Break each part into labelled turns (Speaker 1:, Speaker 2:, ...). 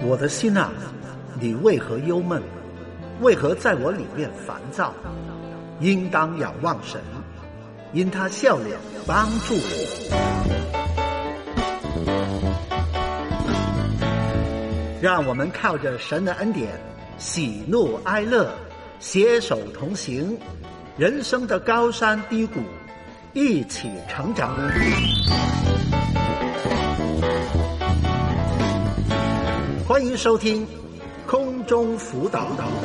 Speaker 1: 我的心啊，你为何忧闷？为何在我里面烦躁？应当仰望神，因他笑脸帮助我。让我们靠着神的恩典，喜怒哀乐，携手同行，人生的高山低谷，一起成长。欢迎收听空中辅导。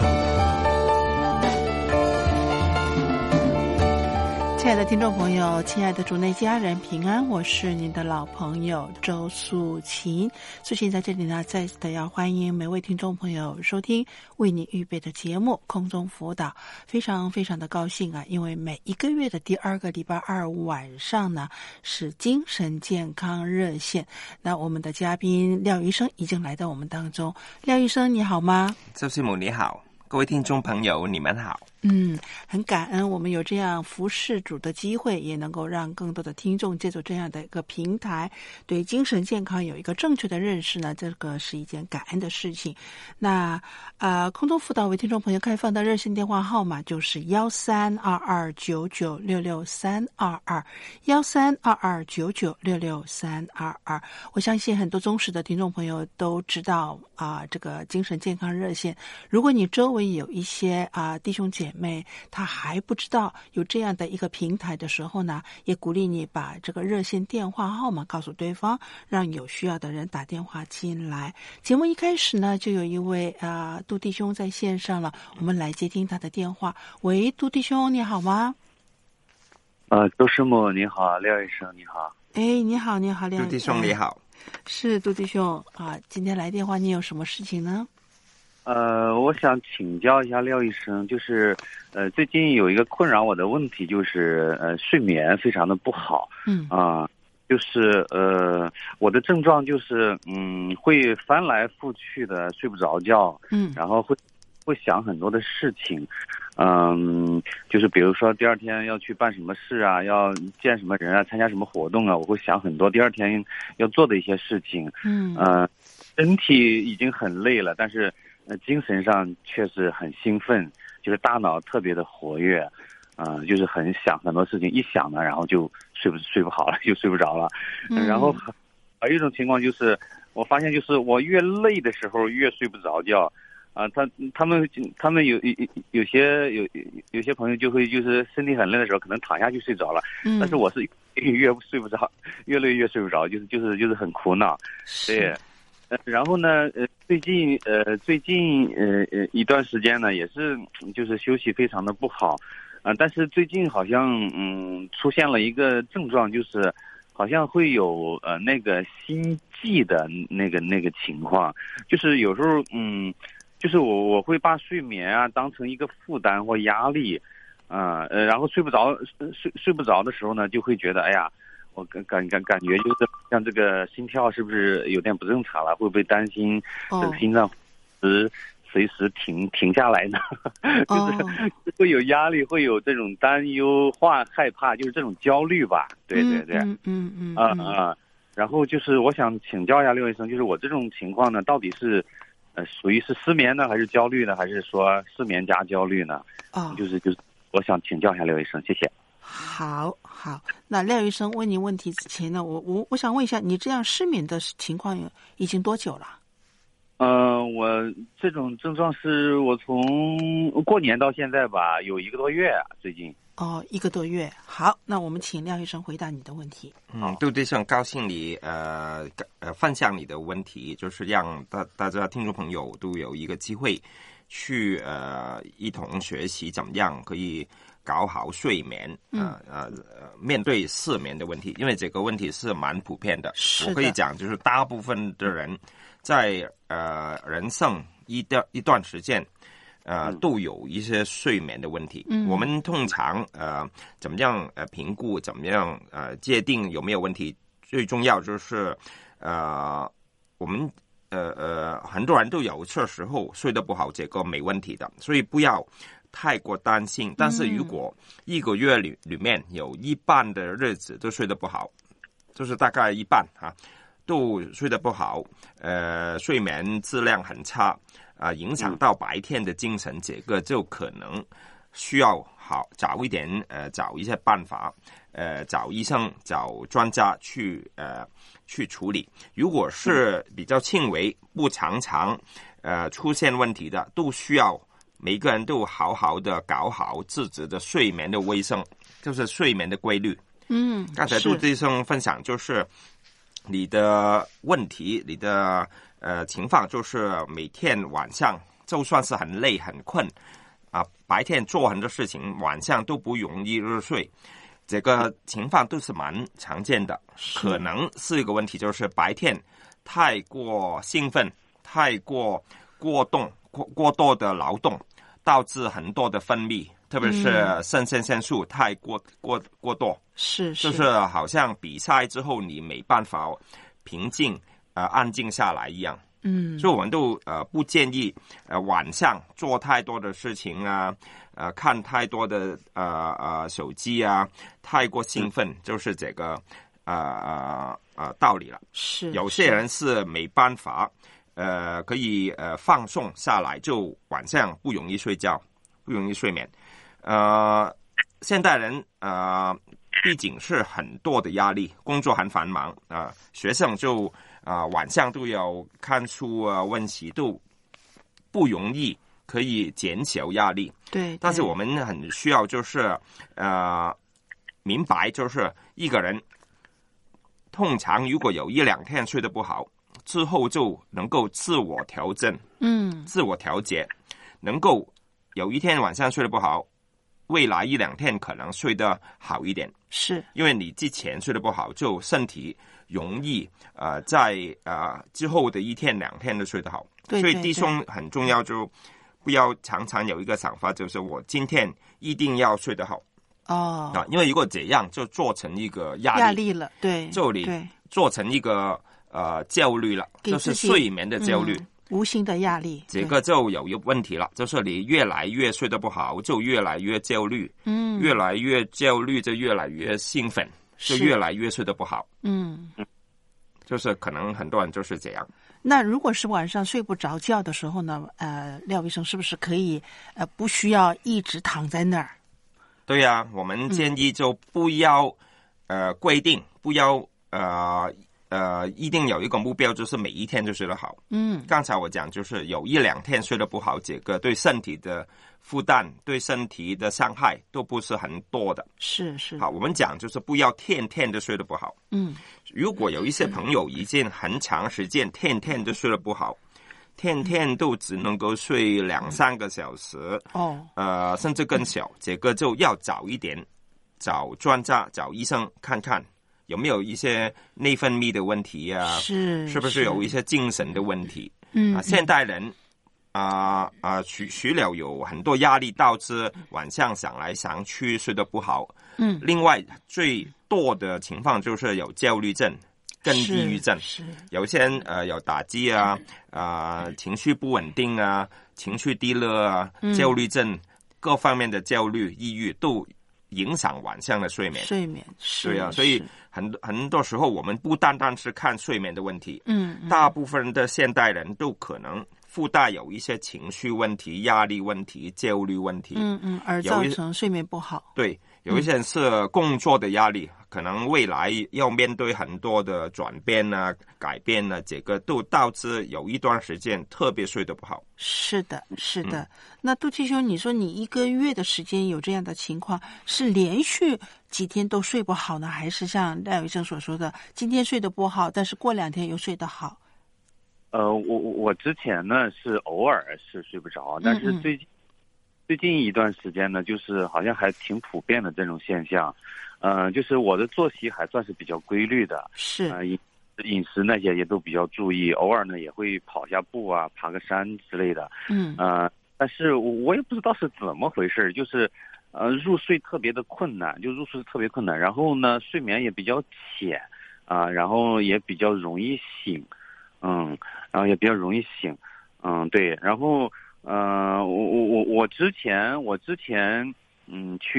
Speaker 2: 亲爱的听众朋友，亲爱的主内家人平安，我是您的老朋友周素琴。素琴在这里呢，再次的要欢迎每位听众朋友收听为你预备的节目空中辅导。非常非常的高兴啊，因为每一个月的第2个礼拜二晚上呢是精神健康热线。那我们的嘉宾廖医生已经来到我们当中。廖医生你好吗？
Speaker 3: 周师母你好，各位听众朋友你们好。
Speaker 2: 很感恩我们有这样服侍主的机会，也能够让更多的听众借助这样的一个平台，对精神健康有一个正确的认识呢，这个是一件感恩的事情。那空中辅导为听众朋友开放的热线电话号码就是1322996322，1322996322。我相信很多忠实的听众朋友都知道这个精神健康热线。如果你周围有一些弟兄姐妹他还不知道有这样的一个平台的时候呢，也鼓励你把这个热线电话号码告诉对方，让有需要的人打电话进来。节目一开始呢，就有一位杜弟兄在线上了，我们来接听他的电话。喂，杜弟兄你好吗？
Speaker 4: 周师母你好，廖医生你好。
Speaker 2: 你好你好，廖
Speaker 3: 杜弟兄你好。
Speaker 2: 是杜弟兄今天来电话你有什么事情呢？
Speaker 4: 我想请教一下廖医生，就是最近有一个困扰我的问题，就是睡眠非常的不好。就是我的症状就是会翻来覆去的睡不着觉，然后会想很多的事情，就是比如说第二天要去办什么事啊，要见什么人啊，参加什么活动啊，我会想很多第二天要做的一些事情。身体已经很累了，但是精神上确实很兴奋，就是大脑特别的活跃，就是很想很多事情，一想呢，然后就睡不好了，就睡不着了。然后还有一种情况就是，我发现就是我越累的时候越睡不着觉。他们有些朋友就会就是身体很累的时候，可能躺下就睡着了。但是我是越睡不着，越累越睡不着，就是很苦恼。对。然后呢，最近一段时间呢，也是就是休息非常的不好，但是最近好像出现了一个症状，就是好像会有那个心悸的那个情况，就是有时候就是我会把睡眠当成一个负担或压力，然后睡不着的时候呢，就会觉得哎呀。我感觉就是像这个心跳是不是有点不正常了？会不会担心这个心脏随时停下来呢？就是会有压力，会有这种担忧、害怕，就是这种焦虑吧？对。然后就是我想请教一下廖医生，就是我这种情况呢，到底是属于是失眠呢，还是焦虑呢，还是说失眠加焦虑呢？就是我想请教一下廖医生，谢谢。
Speaker 2: 好，那廖医生问你问题之前呢，我想问一下，你这样失眠的情况已经多久了？
Speaker 4: 我这种症状是我从过年到现在吧，有1个多月最近。
Speaker 2: 1个多月。好，那我们请廖医生回答你的问题。
Speaker 3: 杜医生，高兴你分享你的问题，就是让大家听众朋友都有一个机会去一同学习怎么样可以搞好睡眠，面对失眠的问题，因为这个问题是蛮普遍的。我可以讲，就是大部分的人在人生一段时间，都有一些睡眠的问题。我们通常怎么样评估，怎么样界定有没有问题？最重要就是我们很多人都有这时候睡得不好，这个没问题的，所以不要太过担心。但是如果1个月里面有一半的日子都睡得不好，就是大概一半都睡得不好，睡眠质量很差，影响到白天的精神，这个就可能需要找一些办法，找医生、找专家去处理。如果是比较轻微、不常出现问题的，都需要每个人都好好的搞好自己的睡眠的卫生，就是睡眠的规律。刚才杜医生分享就是你的问题，你的情况就是每天晚上就算是很累很困白天做很多事情，晚上都不容易入睡，这个情况都是蛮常见的。可能是一个问题，就是白天太过兴奋，太过多的劳动，导致很多的分泌，特别是肾上腺素太过多，就是好像比赛之后你没办法平静安静下来一样。所以我们都不建议晚上做太多的事情看太多的手机太过兴奋，就是这个道理了。有些人是没办法可以放松下来，就晚上不容易睡觉，不容易睡眠。现代人毕竟是很多的压力，工作很繁忙学生就晚上都要看书温习，都不容易可以减小压力。
Speaker 2: 对，
Speaker 3: 但是我们很需要就是明白，就是一个人通常如果有1-2天睡得不好，之后就能够自我调整，自我调节，能够有一天晚上睡得不好，未来1-2天可能睡得好一点，
Speaker 2: 是
Speaker 3: 因为你之前睡得不好，就身体容易在之后的1天2天都睡得好。
Speaker 2: 对，
Speaker 3: 所以弟兄很重要，就不要常常有一个想法，就是我今天一定要睡得好因为如果这样就做成一个压力了，
Speaker 2: 对，
Speaker 3: 就你做成一个焦虑了，就是睡眠的焦虑。
Speaker 2: 无形的压力，
Speaker 3: 这个就有一个问题了，就是你越来越睡得不好，就越来越焦虑，越来越焦虑就越来越兴奋，就越来越睡得不好，就是可能很多人就是这样。
Speaker 2: 那如果是晚上睡不着觉的时候呢，廖医生是不是可以不需要一直躺在那儿？
Speaker 3: 对呀，我们建议就不要规定，不要一定有一个目标，就是每一天就睡得好。刚才我讲就是有1-2天睡得不好，这个对身体的负担、对身体的伤害都不是很多的。
Speaker 2: 是。
Speaker 3: 好，我们讲就是不要天天都睡得不好。如果有一些朋友已经很长时间天天都睡得不好，天天都只能够睡2-3个小时，甚至更小，这个就要早一点找专家、找医生看看。有没有一些内分泌的问题是不是有一些精神的问题？现代人除了有很多压力导致晚上想来想去睡得不好，另外最多的情况就是有焦虑症跟抑郁症，有些人有打击情绪不稳定情绪低落焦虑症，各方面的焦虑、抑郁都影响晚上的睡眠。对啊，所以很多时候我们不单单是看睡眠的问题，大部分的现代人都可能附带有一些情绪问题、压力问题、焦虑问题，
Speaker 2: 而造成睡眠不好。
Speaker 3: 对，有一些人是工作的压力，可能未来要面对很多的转变改变这个都导致有一段时间特别睡得不好。
Speaker 2: 是的。那杜七兄，你说你1个月的时间有这样的情况，是连续几天都睡不好呢，还是像廖医生所说的，今天睡得不好，但是过2天又睡得好？
Speaker 4: 我之前呢是偶尔是睡不着，但是最近一段时间呢，就是好像还挺普遍的这种现象。就是我的作息还算是比较规律的，饮食那些也都比较注意，偶尔呢也会跑下步爬个山之类的。但是我也不知道是怎么回事，就是入睡特别的困难，然后呢睡眠也比较浅然后也比较容易醒，对，然后我之前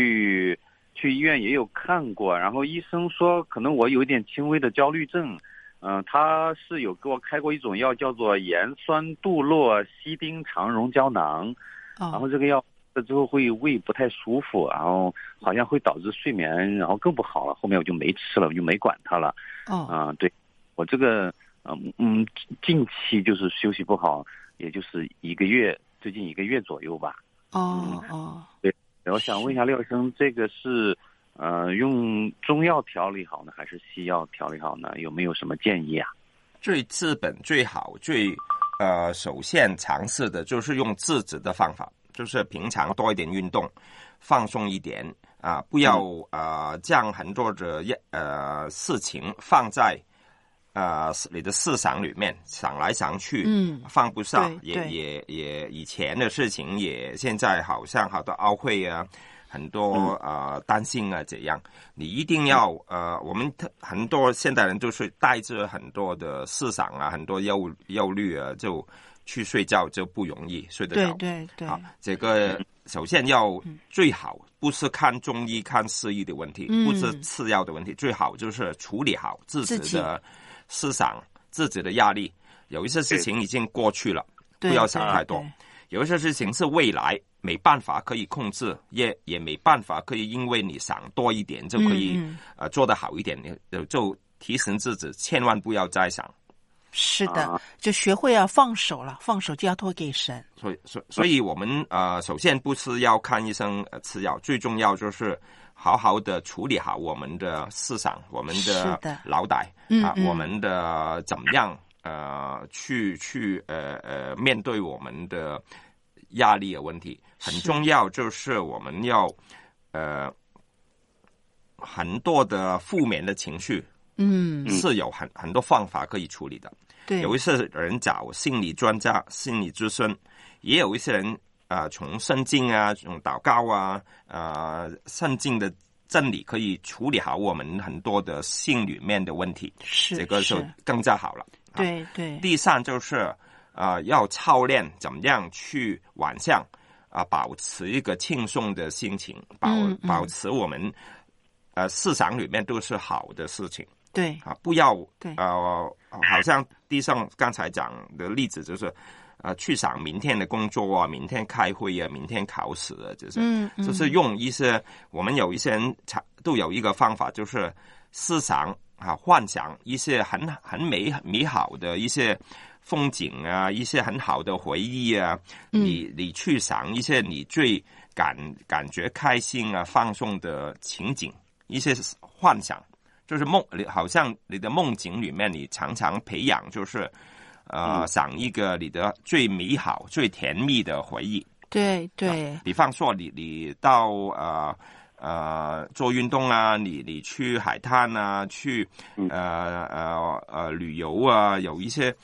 Speaker 4: 去医院也有看过，然后医生说可能我有点轻微的焦虑症， 他是有给我开过一种药，叫做盐酸度洛西丁肠溶胶囊，然后这个药之后会胃不太舒服，然后好像会导致睡眠，然后更不好了。后面我就没吃了，我就没管它了。对，我这个近期就是休息不好，也就是最近1个月左右吧。对，我想问一下廖医生，这个是用中药调理好呢，还是西药调理好呢？有没有什么建议啊？
Speaker 3: 最治本最好首先尝试的就是用自制的方法，就是平常多一点运动，放松一点不要将很多的事情放在你的思想里面，想来想去，放不下，也以前的事情也现在好像好多懊悔啊，很多担心啊，这样你一定要我们很多现代人就是带着很多的思想啊，很多忧虑啊，就去睡觉就不容易睡得着。
Speaker 2: 对，
Speaker 3: 这个首先要最好不是看中医看西医的问题，不是吃药的问题，最好就是处理好自己的思想，自己的压力。有一些事情已经过去了，不要想太多。有一些事情是未来没办法可以控制，也没办法可以因为你想多一点就可以做得好一点，就提醒自己千万不要再想。
Speaker 2: 是的，就学会要放手了，放手就要托给神。
Speaker 3: 所以我们首先不是要看医生吃药，最重要就是好好的处理好我们的思想，我们的脑袋我们的怎么样去面对我们的压力的问题。很重要就是我们要很多的负面的情绪是有很多方法可以处理的。
Speaker 2: 对，
Speaker 3: 有一些人找心理专家、心理咨询，也有一些人从圣经从祷告圣经的真理可以处理好我们很多的心里面的问题，这个就更加好了。
Speaker 2: 对。
Speaker 3: 第三就是要操练怎么样去晚上保持一个轻松的心情，保持我们思想里面都是好的事情。
Speaker 2: 对
Speaker 3: 不要好像地上刚才讲的例子就是去想明天的工作明天开会明天考试就是用一些我们有一些人都有一个方法，就是思想幻想一些很美好的一些风景一些很好的回忆你去想一些你最感觉开心放松的情景，一些幻想，就是好像你的梦境里面你常常培养，就是想一个你的最美好最甜蜜的回忆。
Speaker 2: 对
Speaker 3: 比方说你到做运动你去海滩去旅游有一些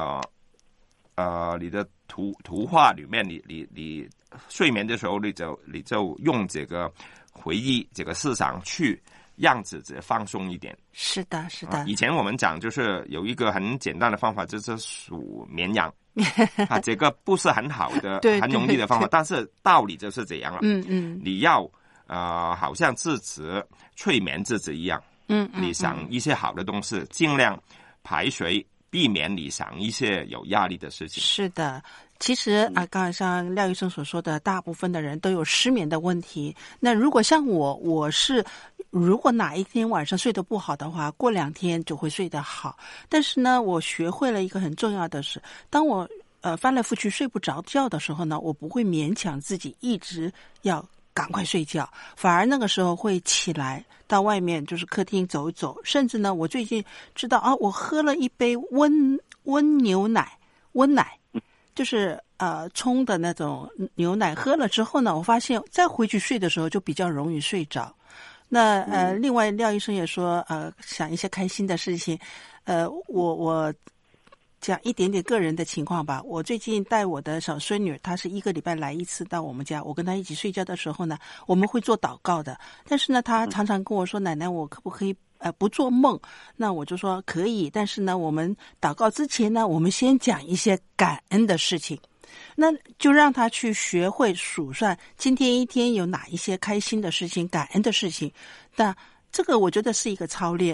Speaker 3: 你的图画里面你睡眠的时候你就用这个回忆这个思想去让自己放松一点。
Speaker 2: 是的。
Speaker 3: 以前我们讲就是有一个很简单的方法，就是数绵羊这个不是很好的很容易的方法，但是道理就是这样了。你要好像自己催眠自己一样，你想一些好的东西，尽量排水，避免你想一些有压力的事情。
Speaker 2: 是的，其实刚才像廖医生所说的，大部分的人都有失眠的问题。那如果像我是如果哪一天晚上睡得不好的话，过2天就会睡得好。但是呢，我学会了一个很重要的是，当我翻来覆去睡不着觉的时候呢，我不会勉强自己一直要赶快睡觉，反而那个时候会起来到外面就是客厅走一走，甚至呢我最近知道我喝了一杯温奶就是冲的那种牛奶，喝了之后呢，我发现再回去睡的时候就比较容易睡着。那另外廖医生也说想一些开心的事情，我讲一点点个人的情况吧。我最近带我的小孙女，她是1个礼拜来1次到我们家，我跟她一起睡觉的时候呢，我们会做祷告的。但是呢，她常常跟我说，奶奶我可不可以不做梦？那我就说可以，但是呢我们祷告之前呢，我们先讲一些感恩的事情，那就让她去学会数算今天一天有哪一些开心的事情感恩的事情。那这个我觉得是一个操练，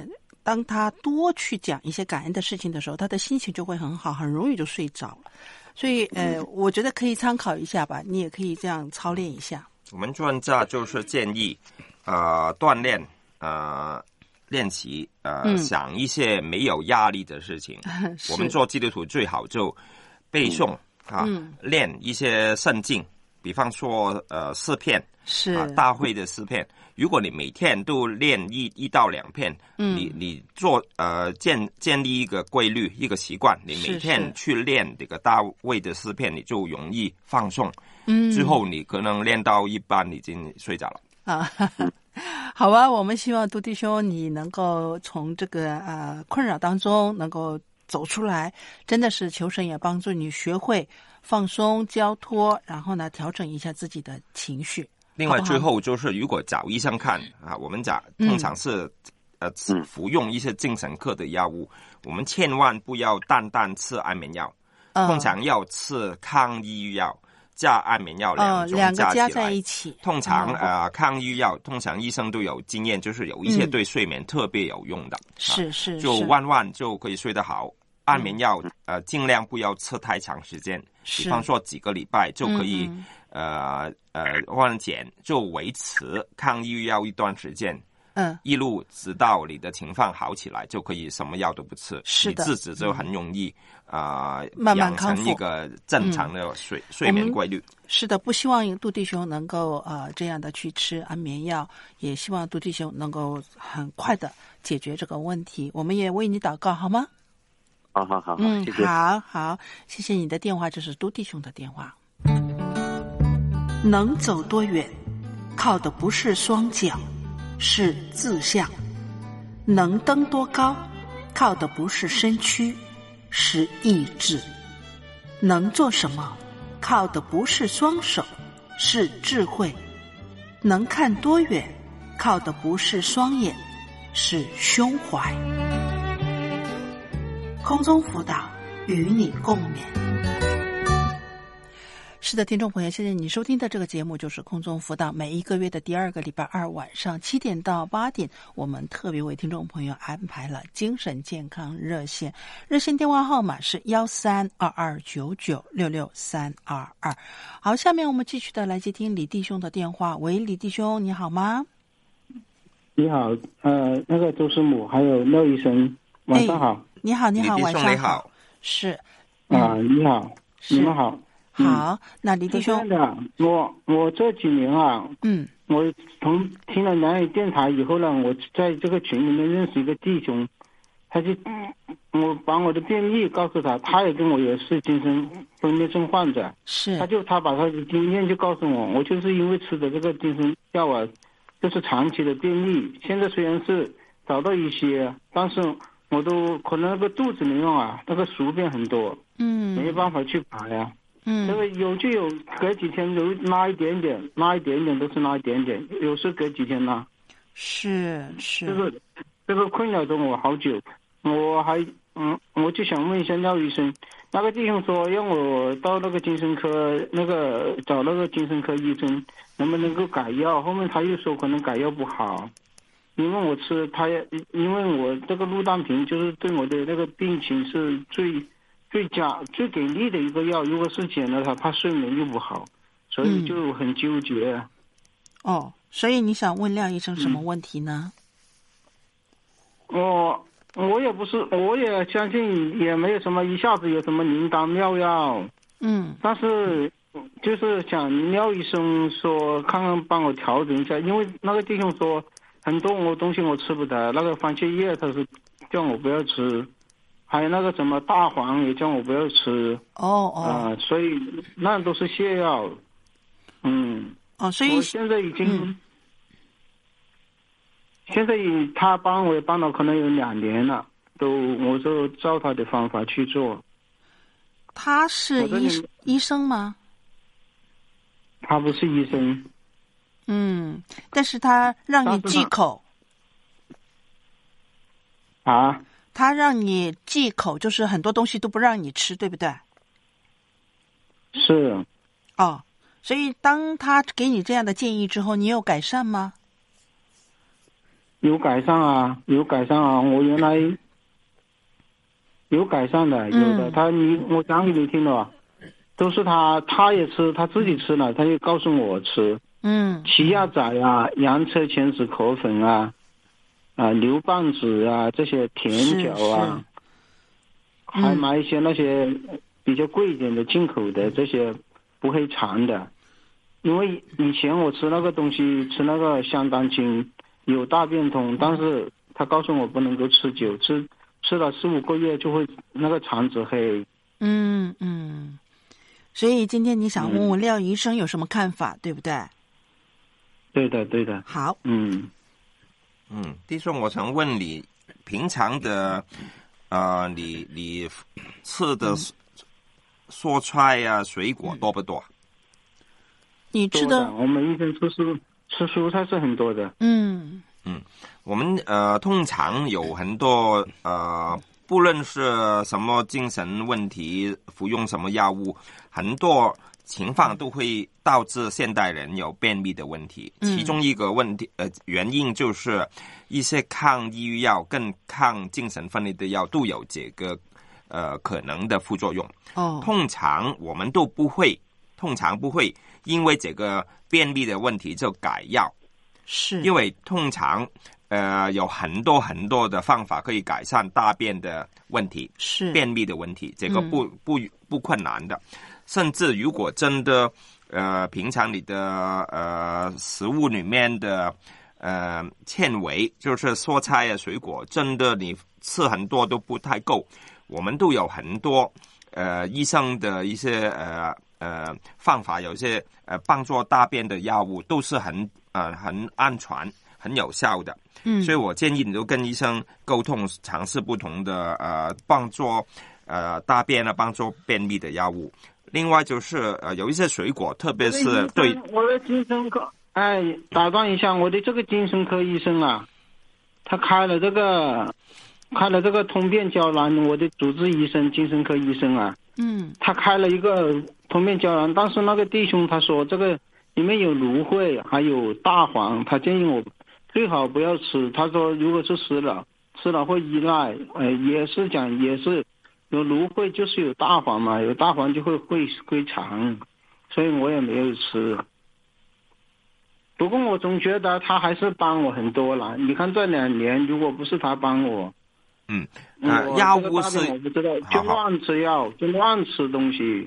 Speaker 2: 当他多去讲一些感恩的事情的时候，他的心情就会很好，很容易就睡着。所以我觉得可以参考一下吧，你也可以这样操练一下。
Speaker 3: 我们专家就是建议锻炼练习想一些没有压力的事情。我们做基督徒最好就背诵练一些圣经，比方说诗篇，
Speaker 2: 是
Speaker 3: 大会的诗篇。如果你每天都练一到2篇，你做建立一个规律一个习惯，你每天去练这个大卫的诗篇，你就容易放松。之后你可能练到一半已经睡着了
Speaker 2: 啊。好吧，我们希望杜弟兄你能够从这个困扰当中能够走出来，真的是求神也帮助你学会放松交托，然后呢调整一下自己的情绪。
Speaker 3: 另外最后就是如果找医生看我们通常是服用一些精神科的药物，我们千万不要单单吃安眠药，通常要吃抗抑郁药加安眠药
Speaker 2: 两个加在一起。
Speaker 3: 通常抗抑郁药通常医生都有经验，就是有一些对睡眠特别有用的，
Speaker 2: 是
Speaker 3: 就万就可以睡得好。安眠药尽量不要吃太长时间，比方说几个礼拜就可以缓解，就维持抗抑郁药一段时间，一路直到你的情况好起来，就可以什么药都不吃，
Speaker 2: 是的，
Speaker 3: 你自己就很容易
Speaker 2: 慢慢康复，
Speaker 3: 养成一个正常的睡眠规律。
Speaker 2: 是的，不希望杜弟兄能够这样的去吃安眠药，也希望杜弟兄能够很快的解决这个问题。我们也为你祷告好吗？
Speaker 4: 好，谢谢。
Speaker 2: 好，谢谢你的电话，这是杜弟兄的电话。能走多远，靠的不是双脚，是志向；能登多高，靠的不是身躯，是意志；能做什么，靠的不是双手，是智慧；能看多远，靠的不是双眼，是胸怀。空中辅导，与你共勉。是的，听众朋友，现在你收听的这个节目就是空中辅导，每一个月的第2个礼拜2晚上7点到8点，我们特别为听众朋友安排了精神健康热线，热线电话号码是1322996632。好，下面我们继续的来接听李弟兄的电话。喂，李弟兄，你好吗？
Speaker 5: 你好，那个周师母还有廖医生，晚上好。
Speaker 2: 你好，晚上
Speaker 3: 好。
Speaker 2: 是
Speaker 5: 你好，你们好。
Speaker 2: 好，那李弟兄，
Speaker 5: 我这几年我听了南语电台以后呢，我在这个群里面认识一个弟兄，他就我把我的病历告诉他，他也跟我也是精神分裂症患者，
Speaker 2: 是
Speaker 5: 他把他的经验就告诉我，我就是因为吃的这个精神药就是长期的病历，现在虽然是找到一些，但是我都可能那个肚子里面那个宿便很多，没办法去排那个有就有，隔几天有拉一点点，都是拉一点点，有时隔几天拉。
Speaker 2: 是。
Speaker 5: 这个困扰着我好久，我就想问一下廖医生，那个弟兄说让我到那个精神科找那个精神科医生，能不能够改药？后面他又说可能改药不好。因为我因为我这个氯氮平就是对我的那个病情是最给力的一个药，如果是减了它，怕睡眠又不好，所以就很纠结。
Speaker 2: 所以你想问廖医生什么问题呢？
Speaker 5: 我也不是，我也相信也没有什么一下子有什么灵丹妙药，但是就是想廖医生说看看帮我调整一下，因为那个弟兄说很多东西我吃不得，那个番茄叶他是叫我不要吃，还有那个什么大黄也叫我不要吃。所以那都是泻药。
Speaker 2: 所以
Speaker 5: 我现在已经，现在他帮我帮了可能有2年了，我就照他的方法去做。
Speaker 2: 他是医生吗？
Speaker 5: 他不是医生。
Speaker 2: 但是他让你忌口。他让你忌口，就是很多东西都不让你吃，对不对？
Speaker 5: 是。
Speaker 2: 所以当他给你这样的建议之后，你有改善吗？
Speaker 5: 有改善啊，我原来有改善的，有的。我讲给你听了，都是他也吃，他自己吃了，他就告诉我吃。奇亚仔啊，洋车前子壳粉啊，牛蒡子啊，这些甜角啊，还买一些那些比较贵一点的进口的，这些不会馋的。因为以前我吃那个东西，吃那个香丹青有大便通，但是他告诉我不能够吃久，吃了4-5个月就会那个肠子黑。
Speaker 2: 所以今天你想问问廖医生有什么看法，对不对？
Speaker 5: 对的。
Speaker 2: 好。
Speaker 3: 弟兄，我想问你，平常的你吃的蔬菜啊、水果多不多？
Speaker 2: 你吃的，
Speaker 5: 我们一天吃蔬菜是很多的。
Speaker 3: 我们通常有很多不论是什么精神问题，服用什么药物，很多情况都会导致现代人有便秘的问题。其中一个原因就是一些抗抑郁药跟抗精神分裂的药都有这个可能的副作用。通常我们都不会因为这个便秘的问题就改药，
Speaker 2: 是
Speaker 3: 因为通常有很多的方法可以改善大便的问题，
Speaker 2: 是
Speaker 3: 便秘的问题，这个不困难的。甚至如果真的平常你的食物里面的纤维，就是蔬菜啊水果，真的你吃很多都不太够，我们都有很多医生的一些方法，有些帮助大便的药物都是很安全很有效的。所以我建议你都跟医生沟通，尝试不同的帮助大便啊帮助便秘的药物。另外就是有一些水果，特别是对
Speaker 5: 我的精神科，打断一下，我的这个精神科医生啊，他开了这个通便胶囊，我的主治医生精神科医生啊，他开了一个通便胶囊，但是那个弟兄他说这个里面有芦荟还有大黄，他建议我最好不要吃，他说如果是吃了会依赖，也是有芦荟就是有大黄嘛，有大黄就会归肠，所以我也没有吃。不过我总觉得他还是帮我很多了。你看这2年，如果不是他帮我，
Speaker 3: 药物是
Speaker 5: 我不知道，就乱吃药，就乱吃东西。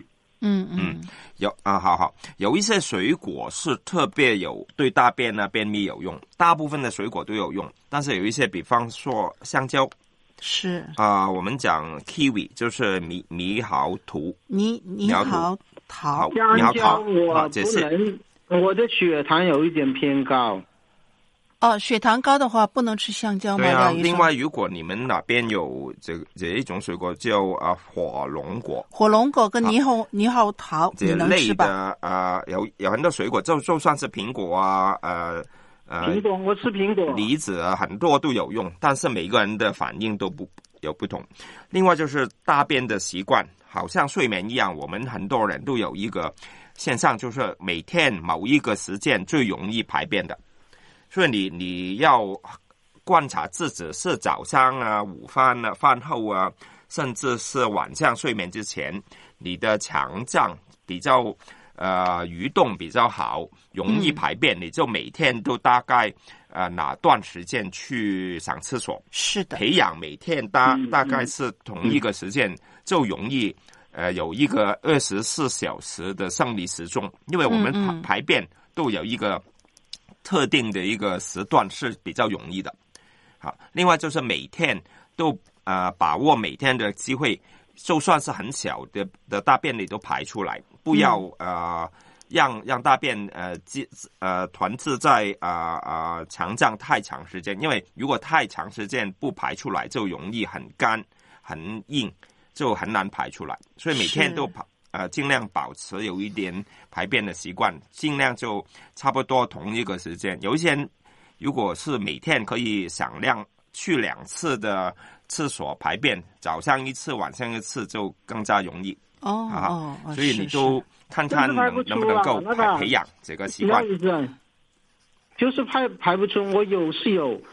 Speaker 3: 有一些水果是特别有对大便啊便秘有用，大部分的水果都有用，但是有一些，比方说香蕉。
Speaker 2: 是
Speaker 3: 我们讲 kiwi 就是猕猴桃，
Speaker 2: 猕猴桃，
Speaker 5: 香蕉我不能，我的血糖有一点偏高。
Speaker 2: 血糖高的话不能吃香蕉吗？
Speaker 3: 对啊。另外，如果你们那边有这一种水果叫火龙果
Speaker 2: 跟猕猴桃，
Speaker 3: 这类的有很多水果，就算是苹果啊
Speaker 5: 苹果我吃苹果，
Speaker 3: 梨子很多都有用，但是每个人的反应都不同。另外就是大便的习惯，好像睡眠一样，我们很多人都有一个现象，就是每天某一个时间最容易排便的，所以你要观察自己是早上啊、午饭啊、饭后啊，甚至是晚上睡眠之前，你的肠脏比较蠕动比较好，容易排便，你就每天都大概哪段时间去上厕所。
Speaker 2: 是的，
Speaker 3: 培养每天大概是同一个时间，就容易有一个24小时的生理时钟，因为我们排便都有一个特定的一个时段是比较容易的。好，另外就是每天都把握每天的机会，就算是很小的大便你都排出来，不要让大便团滞在肠脏太长时间，因为如果太长时间不排出来，就容易很干很硬，就很难排出来。所以每天都尽量保持有一点排便的习惯，尽量就差不多同一个时间。有一些人如果是每天可以响亮去2次的厕所排便，早上1次晚上1次，就更加容易。所以你都看看能不能够培养这个习惯。
Speaker 5: 就是排不出，我有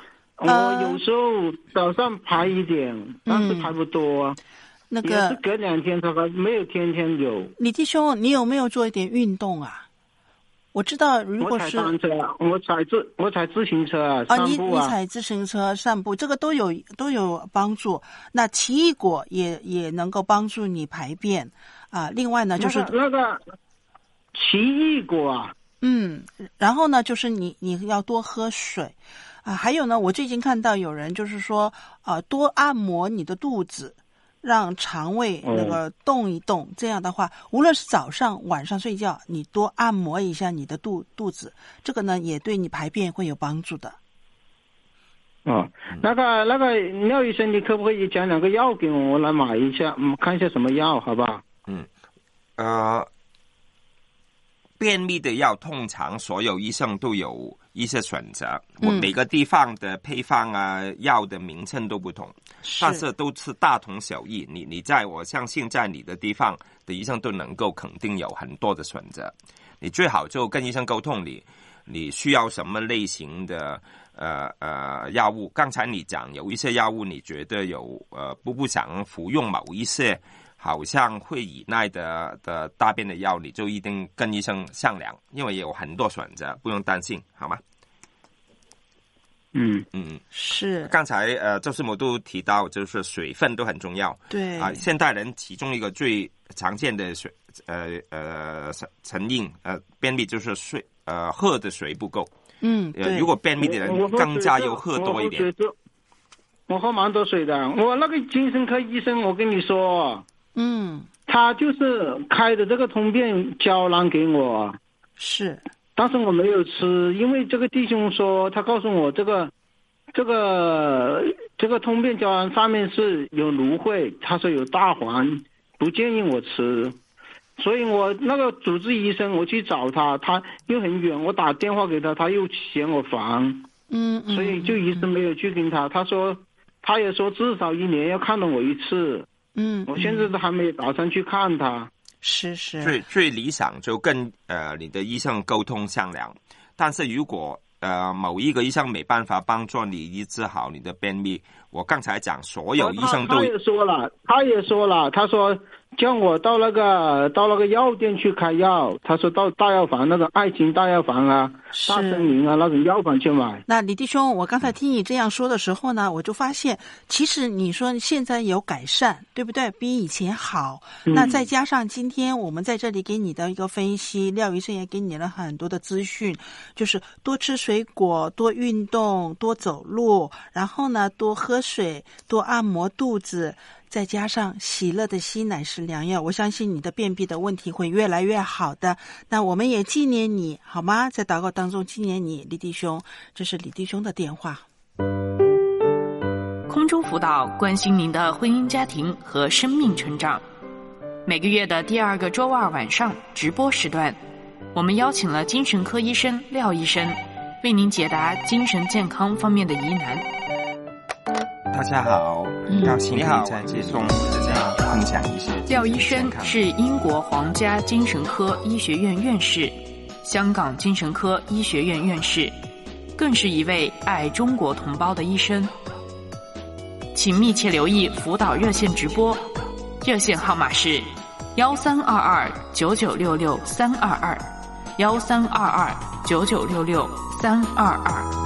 Speaker 5: 我有时候早上排一点，但是排不多。
Speaker 2: 那个
Speaker 5: 也是隔2天才排，没有天天有。
Speaker 2: 李弟兄，你有没有做一点运动啊？我知道，如果是
Speaker 5: 我踩自行车啊，散步啊。
Speaker 2: 你踩自行车散步，这个都有帮助。那奇异果也能够帮助你排便啊。另外呢，就是
Speaker 5: 那个奇异果啊。
Speaker 2: 然后呢，就是你要多喝水啊。还有呢，我最近看到有人就是说多按摩你的肚子。让肠胃那个动一动，这样的话，无论是早上晚上睡觉，你多按摩一下你的肚子，这个呢也对你排便会有帮助的。
Speaker 5: 那个廖医生，你可不可以讲2个药给我来买一下，看一下什么药，好不好？
Speaker 3: 便秘的药通常所有医生都有一些选择，每个地方的配方啊，药的名称都不同，但是都是大同小异。你我相信在你的地方的医生都能够肯定有很多的选择。你最好就跟医生沟通你需要什么类型的药物。刚才你讲有一些药物你觉得不想服用某一些好像会依赖的大便的药，你就一定跟医生商量，因为有很多选择，不用担心，好吗？
Speaker 2: 是。
Speaker 3: 刚才周师母都提到，就是水分都很重要。
Speaker 2: 对
Speaker 3: 现代人其中一个最常见的成因便秘就是喝的水不够。如果便秘的人更加要喝多一点。
Speaker 5: 我喝蛮多水的。我那个精神科医生，我跟你说。他就是开的这个通便胶囊给我，
Speaker 2: 是，
Speaker 5: 但是我没有吃，因为这个弟兄说，他告诉我这个通便胶囊上面是有芦荟，他说有大黄，不建议我吃，所以我那个主治医生我去找他，他又很远，我打电话给他，他又嫌我烦，所以就一直没有去跟他。他也说至少1年要看到我一次。我现在都还没有打算去看他。
Speaker 2: 是
Speaker 3: 最理想就跟你的医生沟通商量，但是如果某一个医生没办法帮助你医治好你的便秘，我刚才讲所有医生都
Speaker 5: 他也说了，他说叫我到那个药店去开药，他说到大药房那个爱情大药房啊，大森林啊那种药房去买。
Speaker 2: 那李弟兄，我刚才听你这样说的时候呢，我就发现其实你说现在有改善，对不对？比以前好。那再加上今天我们在这里给你的一个分析，廖医生也给你了很多的资讯，就是多吃水果，多运动，多走路，然后呢多喝水，多按摩肚子，再加上喜乐的吸乃是良药，我相信你的便秘的问题会越来越好的。那我们也纪念你，好吗？在祷告当中纪念你，李弟兄，这是李弟兄的电话。
Speaker 6: 空中辅导关心您的婚姻家庭和生命成长。每个月的第2个周二晚上直播时段，我们邀请了精神科医生廖医生，为您解答精神健康方面的疑难。
Speaker 3: 大家好，高兴你在接送大家分享一些。
Speaker 6: 廖医生是英国皇家精神科医学院院士，香港精神科医学院院士，更是一位爱中国同胞的医生。请密切留意辅导热线直播，热线号码是1322-9966-322，1322-9966-322。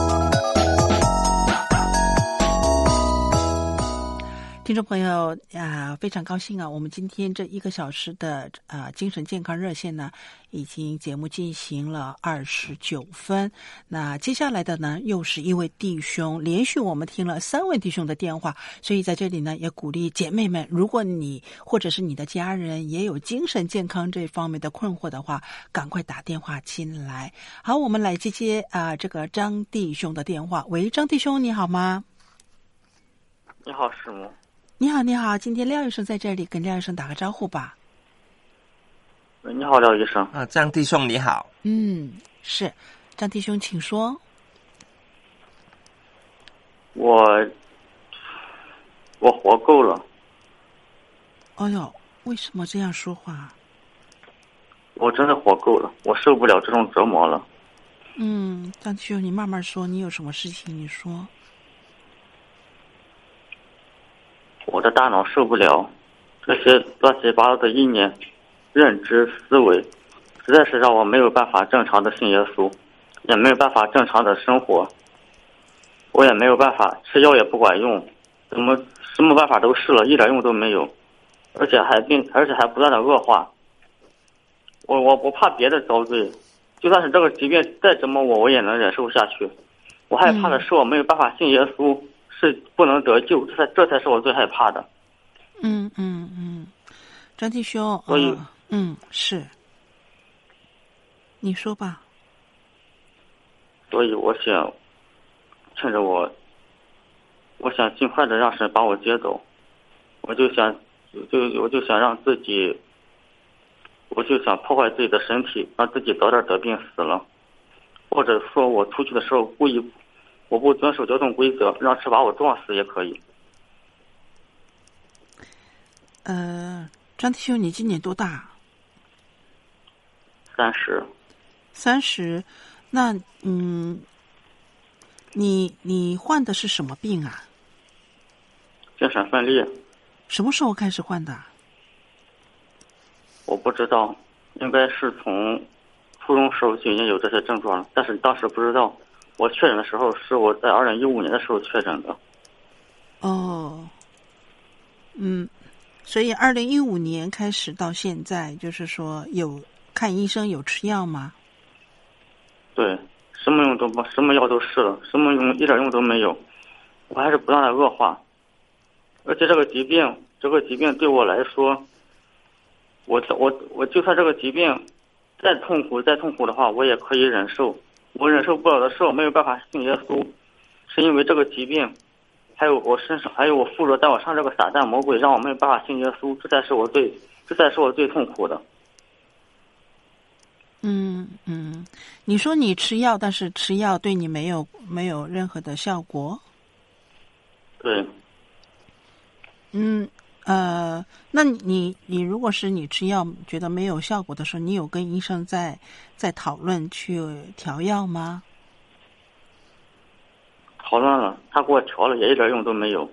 Speaker 2: 听众朋友非常高兴啊！我们今天这1个小时的精神健康热线呢，已经节目进行了29分。那接下来的呢，又是一位弟兄，连续我们听了3位弟兄的电话，所以在这里呢，也鼓励姐妹们，如果你或者是你的家人也有精神健康这方面的困惑的话，赶快打电话进来。好，我们来接这个张弟兄的电话。喂，张弟兄，你好吗？
Speaker 7: 你好，师母。
Speaker 2: 你好，今天廖医生在这里，跟廖医生打个招呼吧。
Speaker 7: 你好，廖医生。
Speaker 3: 张弟兄你好。
Speaker 2: 是，张弟兄请说。
Speaker 7: 我活够了。
Speaker 2: 哎呦，为什么这样说话？
Speaker 7: 我真的活够了，我受不了这种折磨了。
Speaker 2: 张弟兄，你慢慢说，你有什么事情你说。
Speaker 7: 我的大脑受不了这些乱七八糟的意念、认知思维，实在是让我没有办法正常的信耶稣，也没有办法正常的生活，我也没有办法，吃药也不管用，什么办法都试了，一点用都没有，而且还不断的恶化。我怕别的遭罪，就算是这个疾病再折磨我，我也能忍受下去。我害怕的是我没有办法信耶稣，是不能得救，这才是我最害怕的。
Speaker 2: 张弟兄，
Speaker 7: 所以
Speaker 2: 是，你说吧。
Speaker 7: 所以我想趁着我想尽快的让神把我接走，我就想让自己，我就想破坏自己的身体，让自己早点得病死了，或者说我出去的时候我不遵守交通规则，让车把我撞死也可以。
Speaker 2: 张弟兄，你今年多大
Speaker 7: ？30。
Speaker 2: 30，那你患的是什么病啊？
Speaker 7: 精神分裂。
Speaker 2: 什么时候开始患的？
Speaker 7: 我不知道，应该是从初中时候就已经有这些症状了，但是当时不知道。我确诊的时候是我在2015年的时候确诊的。
Speaker 2: 所以2015年开始到现在，就是说有看医生有吃药吗？
Speaker 7: 对，什么药都试了，一点用都没有，我还是不断的恶化。而且这个疾病对我来说，我就算这个疾病再痛苦的话，我也可以忍受。我忍受不了的是我没有办法信耶稣，是因为这个疾病，还有我身上，还有我附着在我上这个撒旦魔鬼，让我没有办法信耶稣，这才是我最痛苦的。
Speaker 2: 你说你吃药，但是吃药对你没有任何的效果？
Speaker 7: 对。
Speaker 2: 那你如果是你吃药觉得没有效果的时候，你有跟医生在讨论去调药吗？
Speaker 7: 讨论了，他给我调了，也一点用都没有。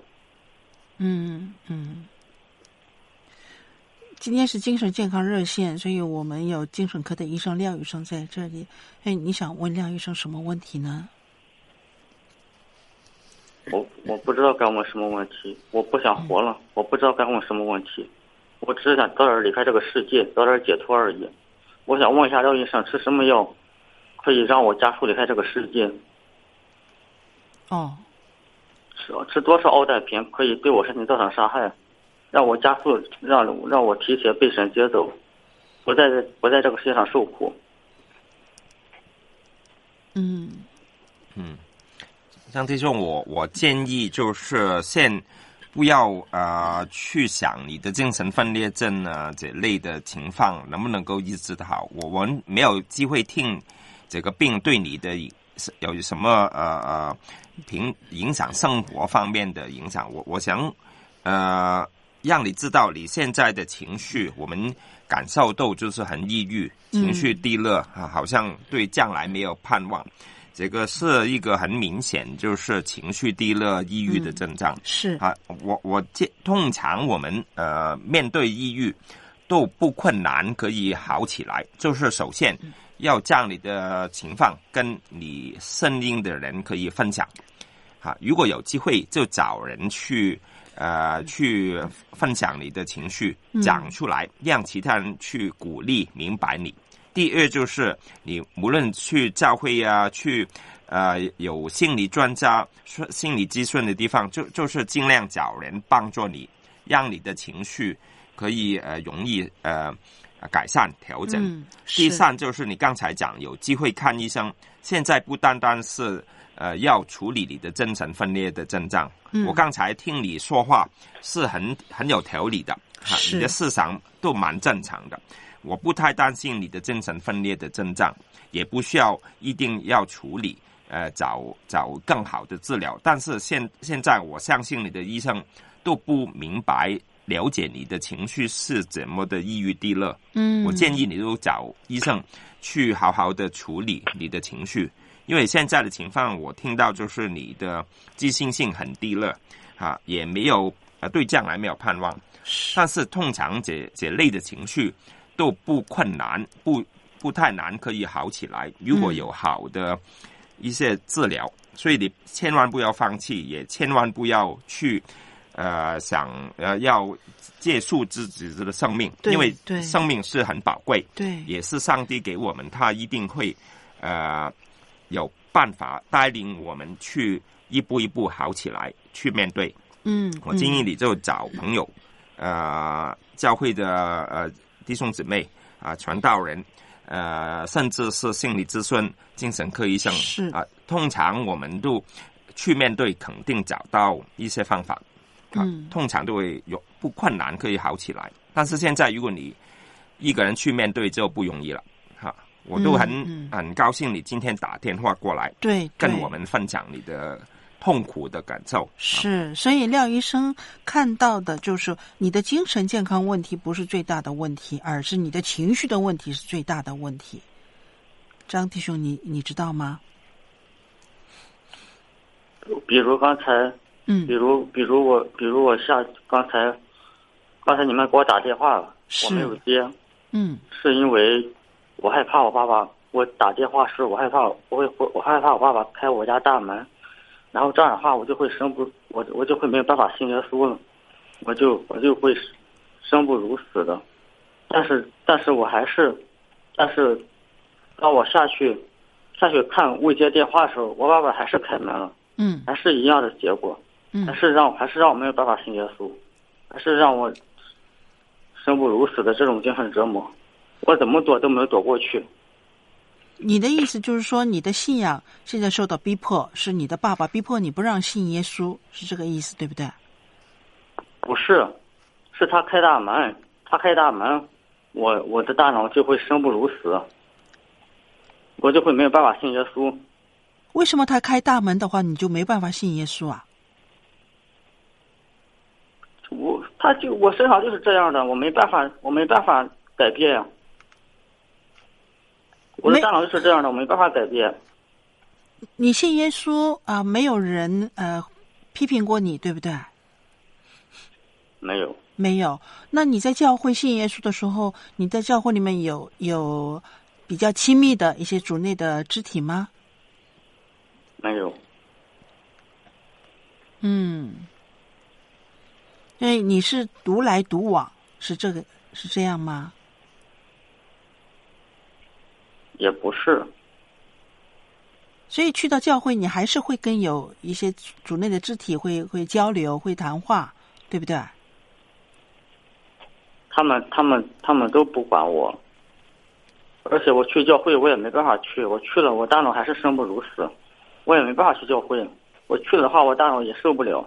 Speaker 2: 今天是精神健康热线，所以我们有精神科的医生廖医生在这里。你想问廖医生什么问题呢？
Speaker 7: 我不知道该问什么问题，我不想活了，我不知道该问什么问题，我只是想早点离开这个世界，早点解脱而已。我想问一下廖医生，吃什么药可以让我加速离开这个世界？吃多少奥黛平可以对我身体造成伤害，让我加速，让我提前被神接走，不在这个世界上受苦。
Speaker 3: 张弟兄，我建议就是先不要去想你的精神分裂症这类的情况能不能够医治得好。我们没有机会听这个病对你的有什么影响生活方面的影响。我想让你知道你现在的情绪，我们感受到就是很抑郁，情绪低落好像对将来没有盼望。这个是一个很明显就是情绪低落、抑郁的症状。
Speaker 2: 是
Speaker 3: 通常我们面对抑郁都不困难可以好起来，就是首先要将你的情况跟你身边的人可以分享。如果有机会就找人去分享你的情绪，讲出来，让其他人去鼓励明白你。第二就是你无论去教会去有心理专家、心理咨询的地方，就是尽量找人帮助你，让你的情绪可以容易改善调整。第三就是你刚才讲有机会看医生，现在不单单是要处理你的精神分裂的症状。我刚才听你说话是很有条理的，你的思想都蛮正常的。我不太担心你的精神分裂的症状，也不需要一定要处理，找更好的治疗。但是现在我相信你的医生都不明白了解你的情绪是怎么的抑郁低落。我建议你都找医生去好好的处理你的情绪，因为现在的情况我听到就是你的自信心很低落也没有对将来没有盼望。但是通常这类的情绪都不困难，不太难可以好起来。如果有好的一些治疗，所以你千万不要放弃，也千万不要去想要结束自己的生命，因为生命是很宝贵，对，也是上帝给我们，他一定会有办法带领我们去一步一步好起来，去面对。我建议你就找朋友，教会的弟兄姊妹传道人，甚至是心理咨询、精神科医生，通常我们都去面对，肯定找到一些方法。通常都会有不困难可以好起来，但是现在如果你一个人去面对就不容易了。我都很高兴你今天打电话过来，对，跟我们分享你的痛苦的感受。
Speaker 2: 是，所以廖医生看到的就是你的精神健康问题不是最大的问题，而是你的情绪的问题是最大的问题。张弟兄，你知道吗？
Speaker 7: 比如刚才。比如我刚才你们给我打电话了，我没有接，是因为我害怕我爸爸，我打电话时我害怕我爸爸开我家大门，然后这样的话我就会我就会没有办法信耶稣了，我就会生不如死的，但是当我下去看未接电话的时候，我爸爸还是开门了，还是一样的结果。还是让我没有办法信耶稣，还是让我生不如死的这种精神折磨，我怎么躲都没有躲过去。
Speaker 2: 你的意思就是说，你的信仰现在受到逼迫，是你的爸爸逼迫你不让信耶稣，是这个意思对不对？
Speaker 7: 不是，是他开大门，我的大脑就会生不如死，我就会没有办法信耶稣。
Speaker 2: 为什么他开大门的话，你就没办法信耶稣啊？
Speaker 7: 我身上就是这样的，我没办法改变呀。我的大脑就是这样的，我没办法改变。
Speaker 2: 你信耶稣没有人批评过你，对不对？
Speaker 7: 没有。
Speaker 2: 没有。那你在教会信耶稣的时候，你在教会里面有比较亲密的一些主内的肢体吗？
Speaker 7: 没有。
Speaker 2: 因为你是独来独往，是这样吗？
Speaker 7: 也不是。
Speaker 2: 所以去到教会，你还是会跟有一些主内的肢体会交流，会谈话，对不对？
Speaker 7: 他们都不管我，而且我去教会我也没办法去，我去了我大脑还是生不如死，我也没办法去教会，我去了的话我大脑也受不了。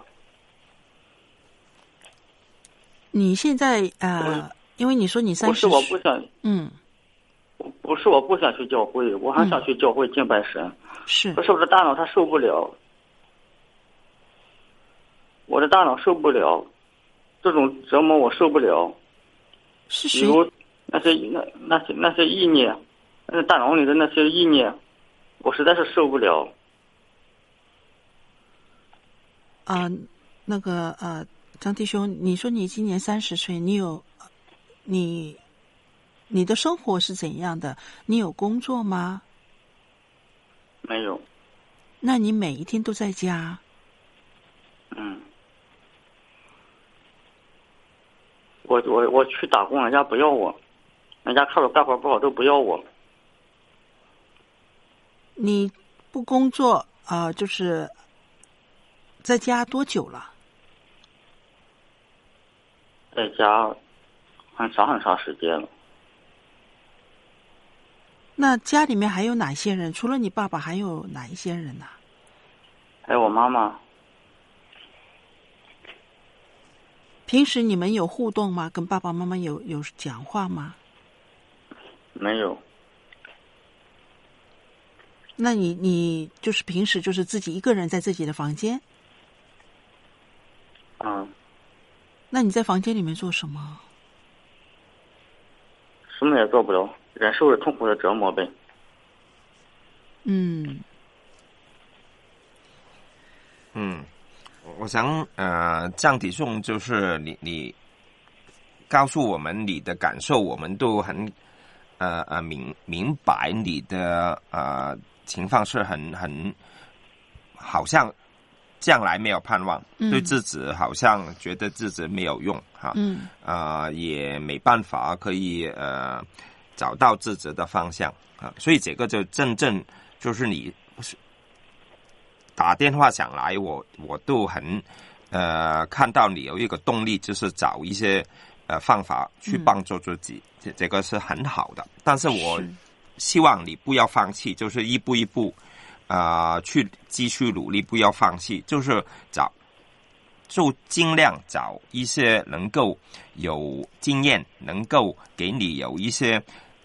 Speaker 2: 你现在因为你说你30岁，
Speaker 7: 不是我不想，不是我不想去教会，我还想去教会敬拜神，可是我的大脑它受不了，我的大脑受不了这种折磨，我受不了。比如那些意念，那大脑里的那些意念，我实在是受不了。
Speaker 2: 张弟兄，你说你今年30岁，你的生活是怎样的？你有工作吗？
Speaker 7: 没有。
Speaker 2: 那你每一天都在家？
Speaker 7: 我去打工，人家不要我，人家看我干活不好都不要我。
Speaker 2: 你不工作就是在家多久了？
Speaker 7: 在家很长时间了。
Speaker 2: 那家里面还有哪些人？除了你爸爸，还有哪一些人呢？
Speaker 7: 还有我妈妈。
Speaker 2: 平时你们有互动吗？跟爸爸妈妈有讲话吗？
Speaker 7: 没有。
Speaker 2: 那你就是平时就是自己一个人在自己的房间？那你在房间里面做什么？
Speaker 7: 什么也做不了，忍受着痛苦的折磨呗。
Speaker 3: 我想张弟兄就是你告诉我们你的感受，我们都很明白你的情况是很好像将来没有盼望，对自己好像觉得自己没有用也没办法可以找到自己的方向所以这个就真正就是你打电话想来，我都很看到你有一个动力，就是找一些方法去帮助自己，这个是很好的。但是我希望你不要放弃，就是一步一步去继续努力，不要放弃，就是就尽量找一些能够有经验，能够给你有一些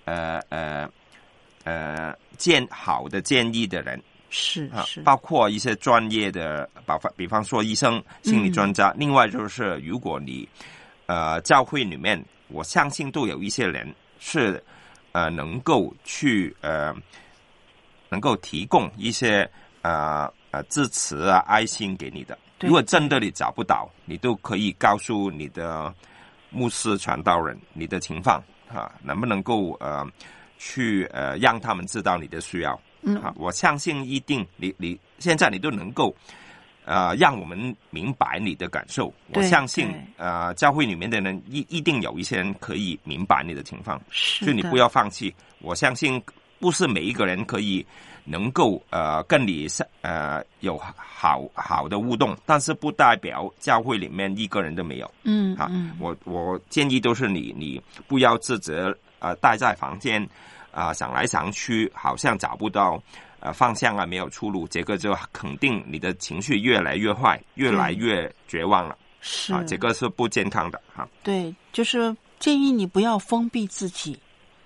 Speaker 3: 好的建议的人。
Speaker 2: 是
Speaker 3: 包括一些专业的，比方说医生、心理专家。另外就是如果你教会里面，我相信都有一些人是能够去能够提供一些支持爱心给你的。如果真的你找不到，你都可以告诉你的牧师传道人你的情况能不能够去让他们知道你的需要。我相信一定你现在你都能够让我们明白你的感受。我相信教会里面的人一定有一些人可以明白你的情况，所以你不要放弃。我相信不是每一个人可以能够跟你有好的互动，但是不代表教会里面一个人都没有。我建议都是你不要自己待在房间想来想去，好像找不到方向没有出路，这个就肯定你的情绪越来越坏，越来越绝望了。是这个是不健康的
Speaker 2: 对，就是建议你不要封闭自己。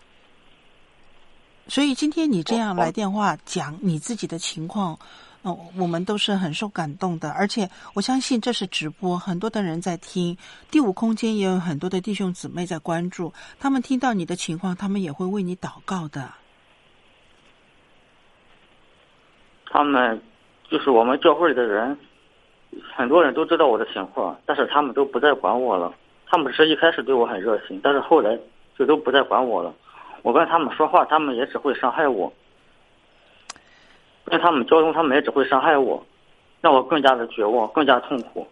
Speaker 2: 所以今天你这样来电话讲你自己的情况我们都是很受感动的，而且我相信这是直播，很多的人在听，第五空间也有很多的弟兄姊妹在关注，他们听到你的情况，他们也会为你祷告的。
Speaker 7: 他们就是我们教会里的人，很多人都知道我的情况，但是他们都不再管我了。他们是一开始对我很热心，但是后来就都不再管我了。我跟他们说话，他们也只会伤害我。跟他们交通，他们也只会伤害我，让我更加的绝望，更加痛苦。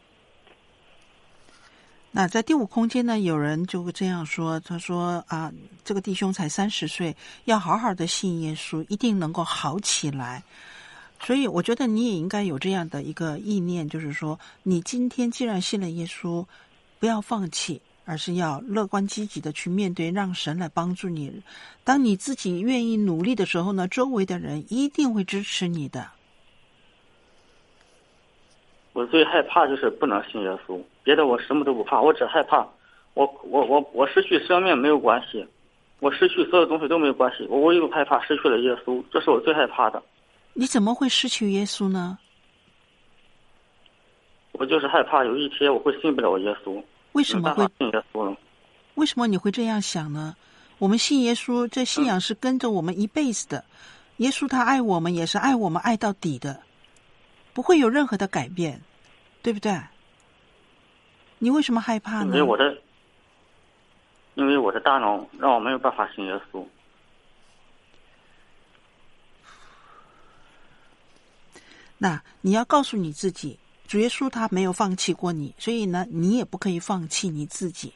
Speaker 2: 那在第五空间呢，有人就这样说，他说这个弟兄才30岁，要好好的信耶稣，一定能够好起来。所以我觉得你也应该有这样的一个意念，就是说你今天既然信了耶稣，不要放弃，而是要乐观积极的去面对，让神来帮助你。当你自己愿意努力的时候呢，周围的人一定会支持你的。
Speaker 7: 我最害怕就是不能信耶稣，别的我什么都不怕，我只害怕我失去生命没有关系，我失去所有东西都没有关系，我唯有害怕失去了耶稣，这是我最害怕的。
Speaker 2: 你怎么会失去耶稣呢？
Speaker 7: 我就是害怕有一天我会信不了耶稣。
Speaker 2: 为什么会
Speaker 7: 信耶稣呢？
Speaker 2: 为什么你会这样想呢？我们信耶稣，这信仰是跟着我们一辈子的。耶稣他爱我们，也是爱我们爱到底的，不会有任何的改变，对不对？你为什么害怕呢？
Speaker 7: 因为我的大脑让我没有办法信耶稣。
Speaker 2: 那你要告诉你自己，主耶稣他没有放弃过你，所以呢，你也不可以放弃你自己，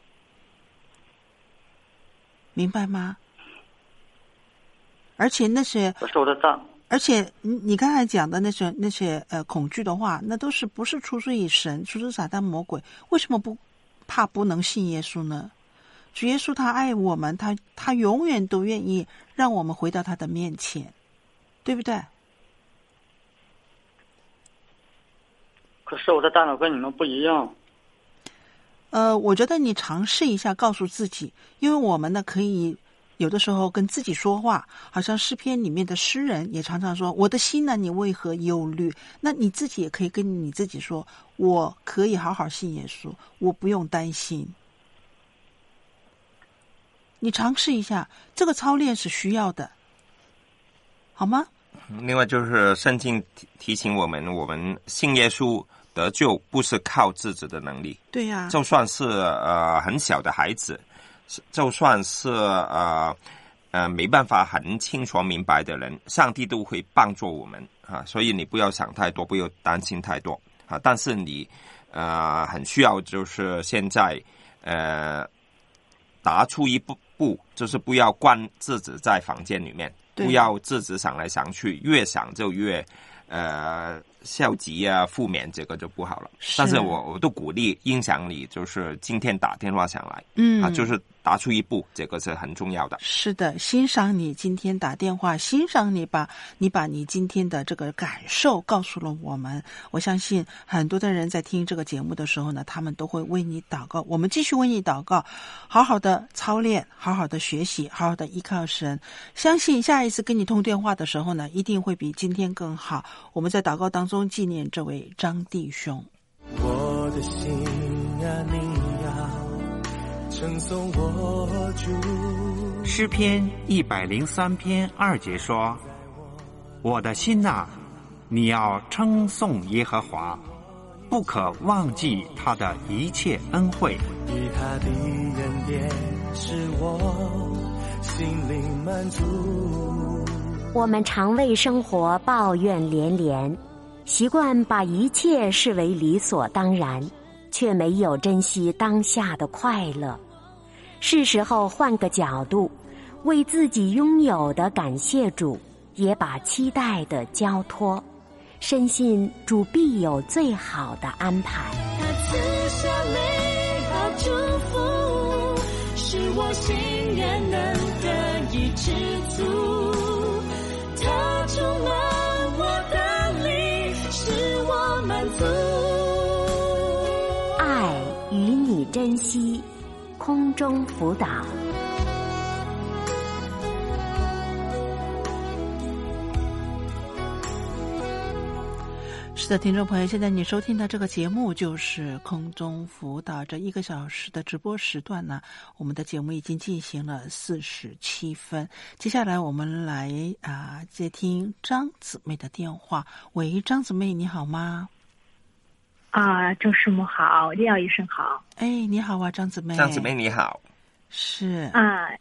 Speaker 2: 明白吗？而且那些，而且你刚才讲的那些恐惧的话，那都是不是出自于神，出自撒旦魔鬼？为什么不能信耶稣呢？主耶稣他爱我们，他永远都愿意让我们回到他的面前，对不对？
Speaker 7: 可是我的大脑跟你们不一样。
Speaker 2: 我觉得你尝试一下告诉自己，因为我们呢可以有的时候跟自己说话，好像诗篇里面的诗人也常常说，我的心呢你为何忧虑？那你自己也可以跟你自己说，我可以好好信耶稣，我不用担心。你尝试一下，这个操练是需要的，好吗？
Speaker 3: 另外就是圣经提醒我们信耶稣得救不是靠自己的能力。
Speaker 2: 对呀，
Speaker 3: 就算是很小的孩子，就算是没办法很清楚明白的人，上帝都会帮助我们啊。所以你不要想太多，不要担心太多啊。但是你很需要就是现在踏出一步，就是不要关自己在房间里面，不要自己想来想去，越想就越消极啊，负面，这个就不好了。但是我都鼓励影响你，就是今天打电话上来，就是踏出一步，这个是很重要的。
Speaker 2: 是的，欣赏你今天打电话，欣赏你把你今天的这个感受告诉了我们。我相信很多的人在听这个节目的时候呢，他们都会为你祷告。我们继续为你祷告，好好的操练，好好的学习，好好的依靠神。相信下一次跟你通电话的时候呢，一定会比今天更好。我们在祷告当中纪念这位张弟兄。
Speaker 8: 我的心啊，你要称颂我主。
Speaker 9: 诗篇103篇2节说：我的心啊，你要称颂耶和华，不可忘记他的一切恩惠。
Speaker 8: 以他的恩典使我心灵满足。
Speaker 10: 我们常为生活抱怨连连，习惯把一切视为理所当然，却没有珍惜当下的快乐。是时候换个角度，为自己拥有的感谢主，也把期待的交托，深信主必有最好的安排。
Speaker 11: 他赐下美好祝福，使我心愿能得以知足。他充满我的灵，使我满足。
Speaker 10: 爱与你珍惜，空中辅导。
Speaker 2: 是的，听众朋友，现在你收听的这个节目就是空中辅导。这1个小时的直播时段呢，我们的节目已经进行了47分。接下来我们来接听张姊妹的电话。喂，张姊妹，你好吗？
Speaker 12: 郑师母好，廖医生好。
Speaker 2: 哎，你好啊，张姊妹。
Speaker 3: 张姊妹你好。
Speaker 2: 是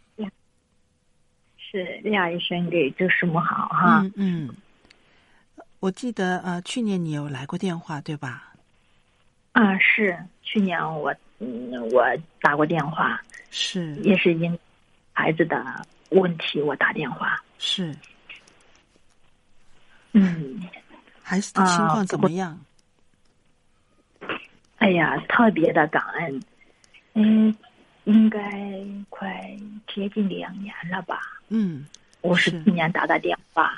Speaker 12: 是廖医生给周师母好哈。
Speaker 2: 我记得去年你有来过电话对吧？
Speaker 12: 是去年我打过电话，
Speaker 2: 是
Speaker 12: 也是因孩子的问题我打电话。
Speaker 2: 是孩子的情况怎么样？
Speaker 12: 哎呀，特别的感恩。应该快接近2年了吧。我是去年打的电话。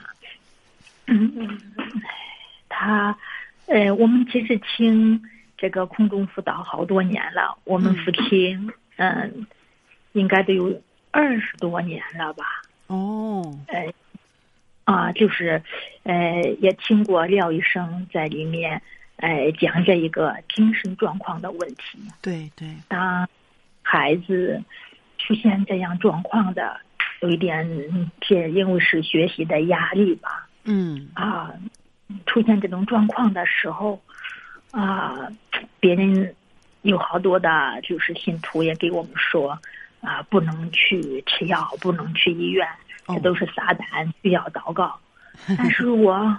Speaker 12: 我们其实听这个空中辅导好多年了，我们夫妻应该都有20多年了吧。就是也听过廖医生在里面讲这一个精神状况的问题。
Speaker 2: 对，
Speaker 12: 当孩子出现这样状况的，有一点因为是学习的压力吧。出现这种状况的时候别人有好多的就是信徒也给我们说不能去吃药，不能去医院，这都是撒旦，需要祷告。但是我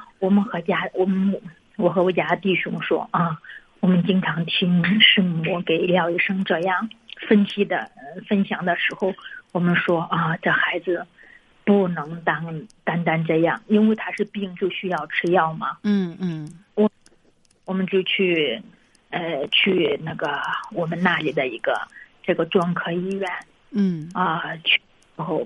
Speaker 12: 和我家弟兄说我们经常听师母给廖医生这样分享的时候，我们说这孩子不能单单这样，因为他是病就需要吃药嘛。我们就去那个我们那里的一个这个专科医院。去然后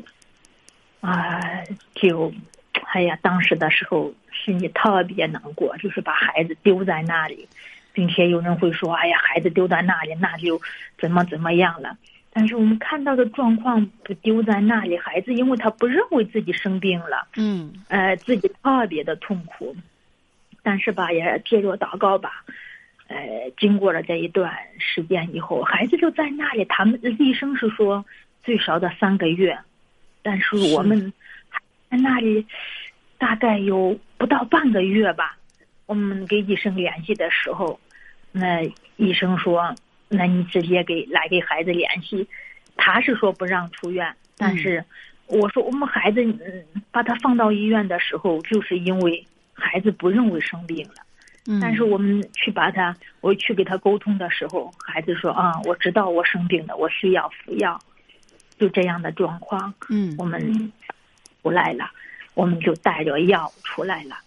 Speaker 12: 就当时的时候心里特别难过，就是把孩子丢在那里，并且有人会说孩子丢在那里那就怎么样了。但是我们看到的状况不丢在那里，孩子因为他不认为自己生病了，自己特别的痛苦。但是吧，也借着祷告吧，经过了这一段时间以后，孩子就在那里，他们医生是说最少的3个月，但是我们在那里大概有不到半个月吧。我们跟医生联系的时候， 那医生说，那你直接给孩子联系。他是说不让出院，但是我说我们孩子把他放到医院的时候，就是因为孩子不认为生病了。但是我们我去给他沟通的时候，孩子说我知道我生病了，我需要服药，就这样的状况。我们出来了，我们就带着药出来了。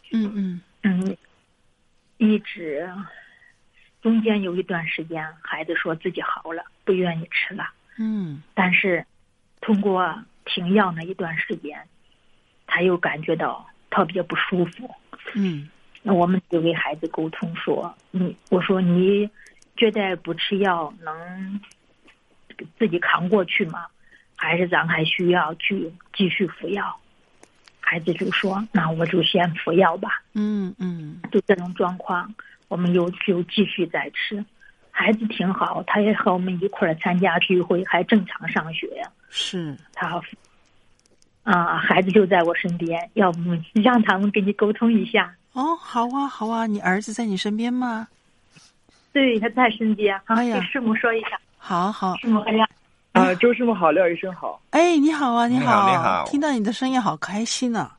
Speaker 12: 一直中间有一段时间，孩子说自己好了，不愿意吃了。但是通过停药那一段时间，他又感觉到特别不舒服。那我们就给孩子沟通说，我说你觉得不吃药能自己扛过去吗？还是咱还需要去继续服药？孩子就说，那我就先服药吧。就这种状况，我们又继续再吃。孩子挺好，他也和我们一块儿参加聚会，还正常上学。
Speaker 2: 是
Speaker 12: 他孩子就在我身边，要不让他们跟你沟通一下。
Speaker 2: 好啊，好啊，你儿子在你身边吗？
Speaker 12: 对，他在身边。
Speaker 2: 哎呀，
Speaker 12: 给师母说一下。
Speaker 2: 好。
Speaker 12: 师母
Speaker 13: 周师母好，廖医生好。
Speaker 2: 哎，你好啊，你好，
Speaker 3: 你好，
Speaker 2: 听到你的声音好开心呢。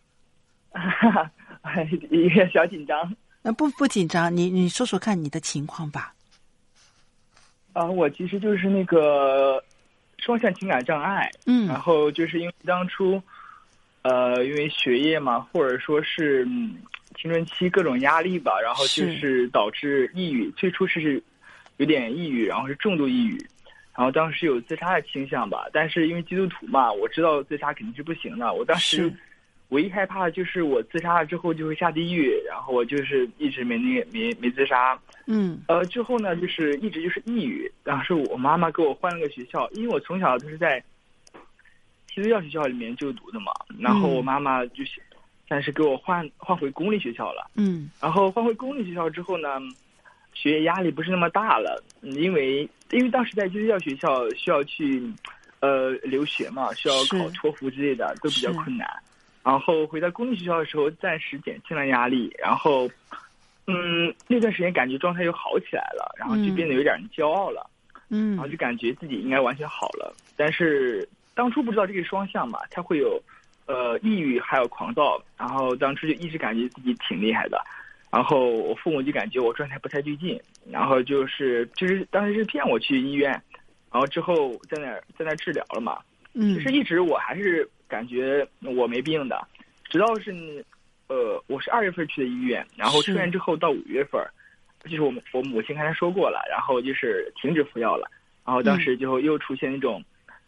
Speaker 13: 有点小紧张。
Speaker 2: 不紧张，你说说看你的情况吧。
Speaker 13: 我其实就是那个双向情感障碍。然后就是因为当初因为学业嘛，或者说是青春期各种压力吧，然后就是导致抑郁。最初是有点抑郁，然后是重度抑郁，然后当时有自杀的倾向吧。但是因为基督徒嘛，我知道自杀肯定是不行的。我当时唯一害怕的就是我自杀了之后就会下地狱，然后我就是一直没自杀。之后呢，就是一直就是抑郁。当时我妈妈给我换了个学校，因为我从小都是在基督教学校里面就读的嘛，然后我妈妈就是但是给我换回公立学校了。然后换回公立学校之后呢，学业压力不是那么大了，因为当时在基督教学校需要去留学嘛，需要考托福之类的，都比较困难。然后回到公立学校的时候，暂时减轻了压力，然后那段时间感觉状态又好起来了，然后就变得有点骄傲了。然后就感觉自己应该完全好了。但是当初不知道这个双向嘛，它会有抑郁还有狂躁，然后当初就一直感觉自己挺厉害的。然后我父母就感觉我状态不太对劲，然后就是当时是骗我去医院，然后之后在那治疗了嘛。其实一直我还是感觉我没病的，直到是我是2月份去的医院，然后出院之后到5月份，就是我母亲刚才说过了，然后就是停止服药了，然后当时就又出现那种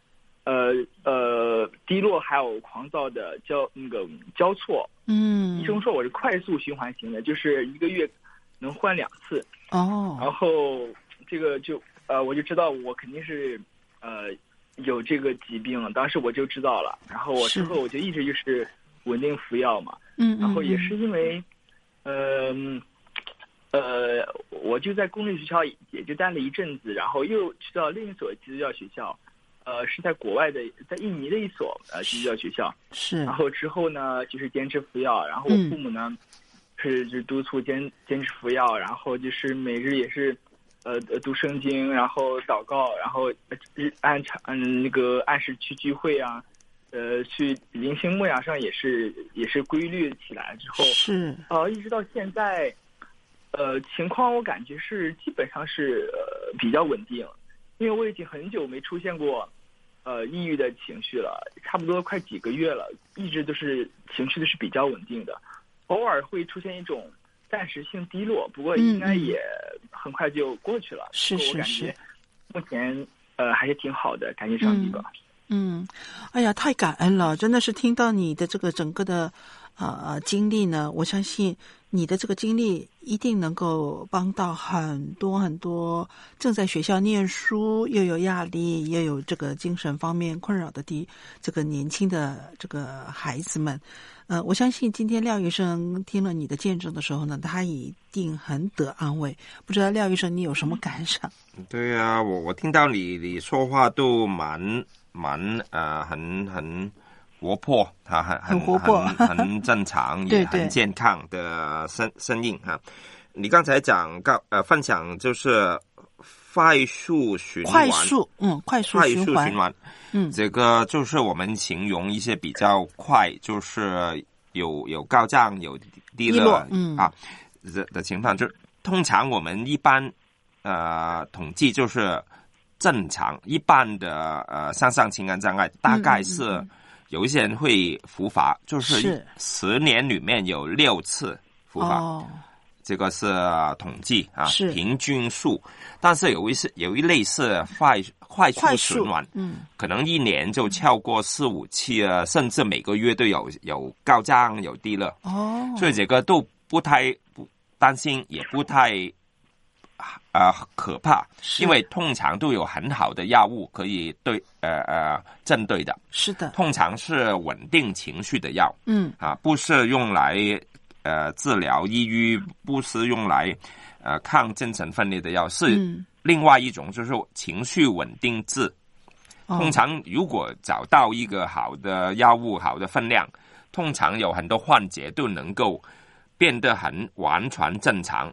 Speaker 13: 低落还有狂躁的交错。医生说我是快速循环型的，就是1个月能换2次。然后这个就我就知道我肯定是有这个疾病了，当时我就知道了。然后之后我就一直就是稳定服药嘛。然后也是因为我就在公立学校也就待了一阵子，然后又去到另一所基督教学校，是在国外的，在印尼的一所基督教学校。然后之后呢，就是坚持服药，然后我父母呢就督促坚持服药，然后就是每日也是读圣经，然后祷告，然后按时去聚会啊，去灵性牧养上也是规律起来之后，一直到现在，情况我感觉是基本上是比较稳定，因为我已经很久没出现过抑郁的情绪了，差不多快几个月了，一直都是情绪都是比较稳定的，偶尔会出现一种暂时性低落，不过应该也很快就过去了。我感觉目前还是挺好的，感谢上帝吧。
Speaker 2: 哎呀，太感恩了，真的是听到你的这个整个的经历呢，我相信你的这个经历一定能够帮到很多很多正在学校念书又有压力又有这个精神方面困扰的这个年轻的这个孩子们。我相信今天廖医生听了你的见证的时候呢，他一定很得安慰。不知道廖医生你有什么感想？
Speaker 3: 对啊，我听到你说话都蛮很活泼，很活泼，很正常，也很健康的声音哈。 你刚才讲分享就是快速循环，
Speaker 2: 快速循环，
Speaker 3: 这个就是我们形容一些比较快，就是有高涨有低落的情况，就通常我们一般统计就是正常一般的向上情感障碍大概是有一些人会复发，就是10年里面有6次复发。这个是统计平均数，但是有一类是快速循环，可能1年就超过4、5次啊，甚至每个月都有高涨有低落。所以这个都不太担心，也不太可怕，因为通常都有很好的药物可以针对的。
Speaker 2: 是的，
Speaker 3: 通常是稳定情绪的药，不是用来治疗抑郁，不是用来抗精神分裂的药，是另外一种，就是情绪稳定剂。通常如果找到一个好的药物、好的分量，通常有很多患者都能够变得完全正常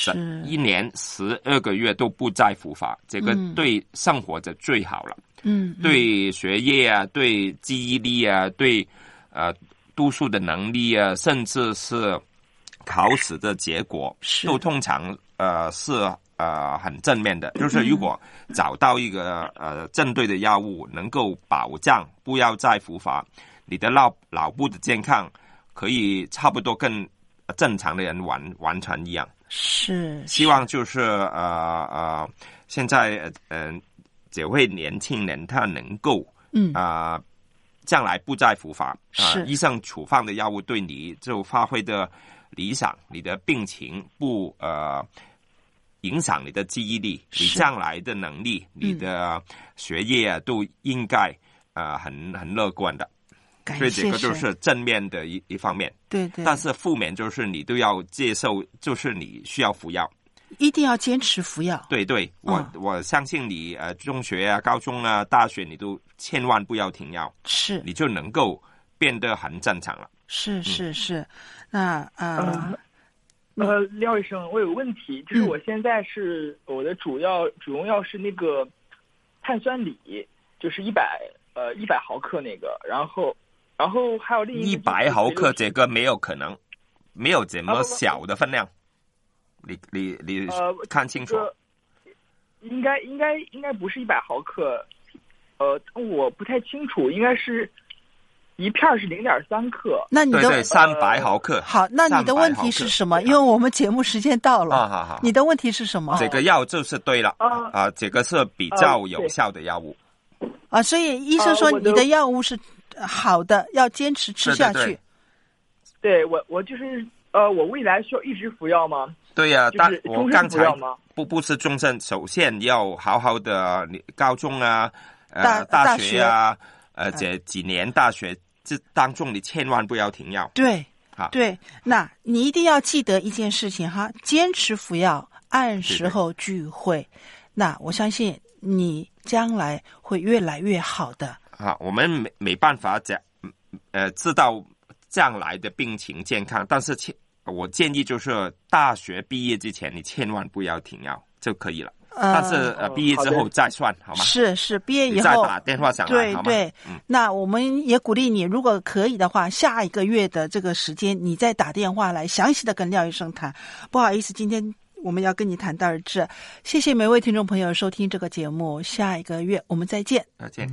Speaker 3: ，1年12个月都不再复发，这个对生活就最好了。对学业啊，对记忆力啊，对读书的能力啊，甚至是考试的结果，都通常是很正面的。就是如果找到一个针对的药物，能够保障不要再复发，你的脑部的健康可以差不多跟正常的人完全一样。
Speaker 2: 是，
Speaker 3: 希望就是现在这位年轻人他能够将来不再复发，医生处方的药物对你就发挥的理想，你的病情不影响你的记忆力，你将来的能力，你的学业都应该很乐观的。所以这个就是正面的一方面，
Speaker 2: 对，
Speaker 3: 但是负面就是你都要接受，就是你需要服药，
Speaker 2: 一定要坚持服药。
Speaker 3: 对，我相信你中学啊、高中啊、大学你都千万不要停药，
Speaker 2: 是
Speaker 3: 你就能够变得很正常了。
Speaker 2: 是，那
Speaker 13: 廖医生，我有个问题，就是我现在是我的主用药是那个碳酸锂，就是100毫克那个，然后还有另一个
Speaker 3: 100毫克，这个没有可能，没有这么小的分量。你看清楚，
Speaker 13: 应该不是100毫克，我不太清楚，应该是一片是0.3克。
Speaker 2: 那你的
Speaker 3: 对300毫克。
Speaker 2: 好，那你的问题是什么？因为我们节目时间到了。
Speaker 3: 好，
Speaker 2: 你的问题是什么？
Speaker 3: 这个药就是对了这个是比较有效的药物
Speaker 2: 所以医生说你的药物是好的，要坚持吃下去。
Speaker 13: 对，我就是我未来需要一直服药吗？
Speaker 3: 对呀，
Speaker 13: 就是
Speaker 3: 我刚才不是终身，首先要好好的高中啊，大学啊，这几年大学这当中你千万不要停药。
Speaker 2: 对，那你一定要记得一件事情哈，坚持服药，按时候聚会。那我相信你将来会越来越好的。
Speaker 3: 我们没办法知道将来的病情健康，但是我建议就是大学毕业之前你千万不要停药就可以了。但是毕业之后再算好吗？
Speaker 2: 是毕业以后
Speaker 3: 再打电话上来好吗？
Speaker 2: 对，那我们也鼓励你，如果可以的话，下一个月的这个时间你再打电话来详细的跟廖医生谈。不好意思，今天我们要跟你谈到这，谢谢每位听众朋友收听这个节目，下一个月我们再见。
Speaker 3: 再见。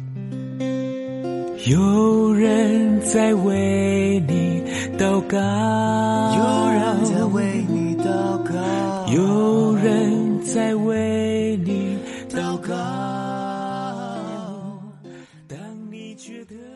Speaker 8: 有人在为你祷告，
Speaker 11: 有人在为你祷告，
Speaker 8: 有人在为你祷告。当你觉得